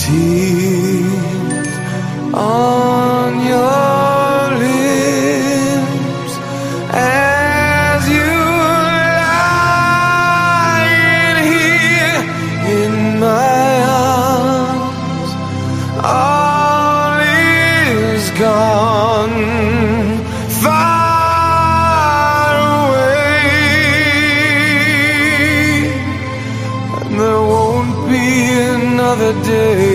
tears on your lips as you lie here in my arms. All is gone, far away, and there won't be another day.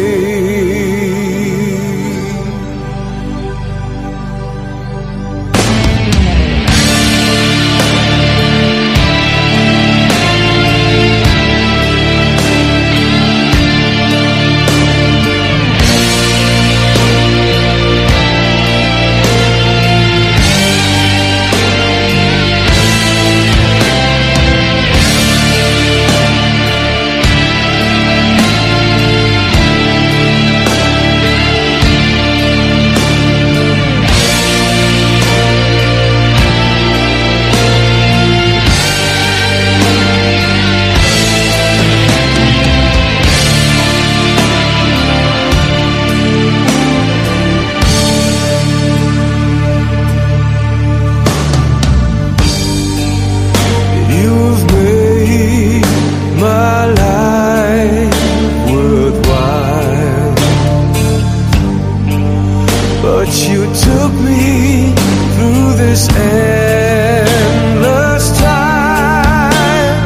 But you took me through this endless time.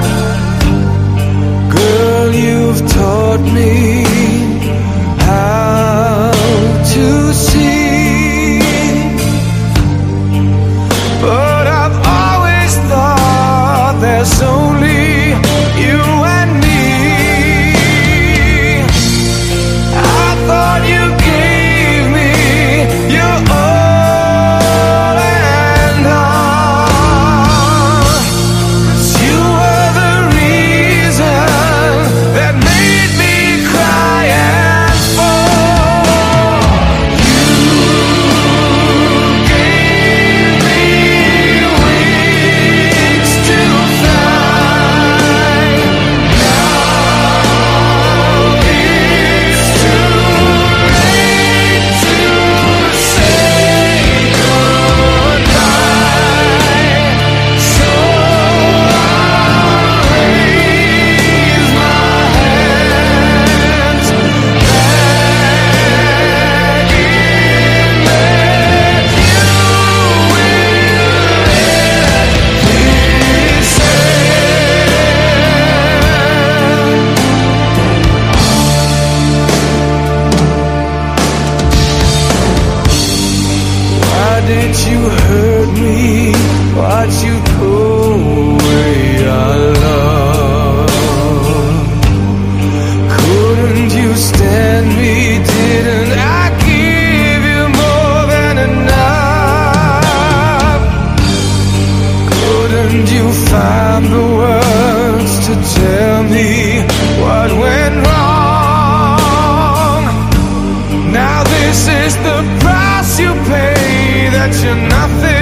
Girl, you've taught me how to see. But I've always thought there's only you and me. I thought you gave me your all and all, 'cause you were the reason that made me cry and fall. You gave me wings to fly. Now it's too late to say goodbye, so I'll raise my hands, begging that you will let this end. Why did you hurt me? Why'd you pull away our love? Couldn't you stand me? Didn't I give you more than enough? Couldn't you find the words to tell me what went wrong? Now this is the price you pay, that you're nothing